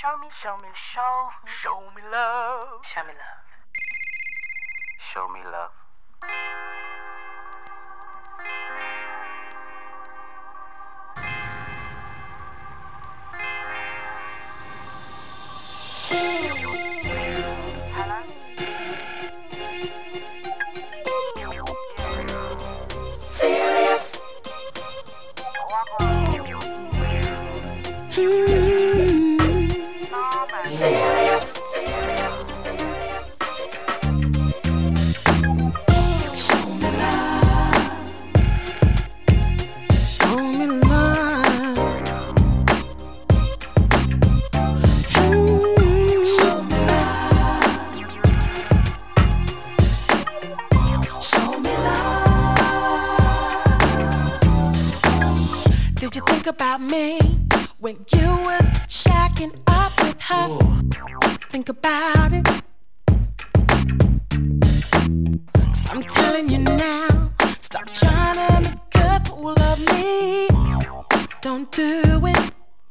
me love. Show me love. Show me love. Serious. Serious. Show me love. Show me love. Show me love. Show me love. Did you think about me when you was shacking up with her? Think about it. 'Cause I'm telling you now, stop trying to make a fool of me. Don't do it.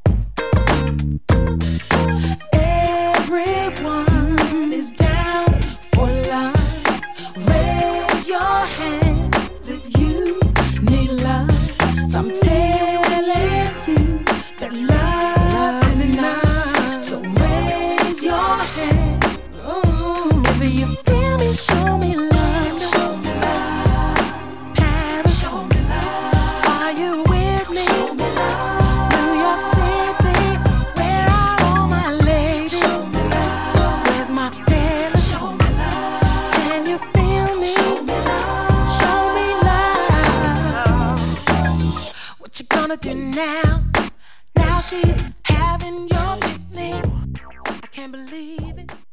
Everyone is down for love. Raise your hands if you need love. So I'm telling you that love is enough. So raise your hands. Ooh. If you feel me, show me love. Show me love. Paris, show me love. Are you with me? Show me love. New York City, where are all my ladies? Show me love. Where's my feelings? Show me love. Can you feel me? Show me love. Show me love. What you gonna do now? Now she's having your picnic. I can't believe it.